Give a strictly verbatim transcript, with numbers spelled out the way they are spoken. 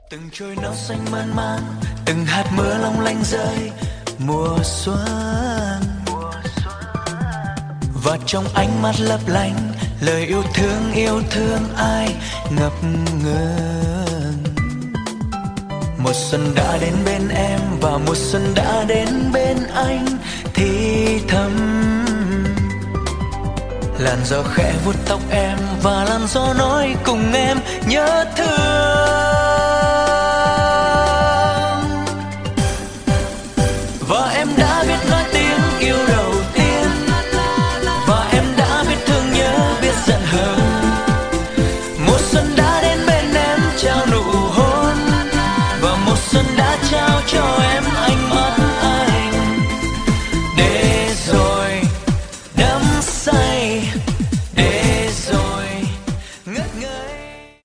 Từng trôi nắng xanh man man, từng hạt mưa long lanh rơi mùa xuân, và trong ánh mắt lấp lánh lời yêu thương yêu thương ai ngập ngừng. Mùa xuân đã đến bên em và mùa xuân đã đến bên anh thì thầm. Làn gió khẽ vuốt tóc em và làn gió nói cùng em nhớ thương.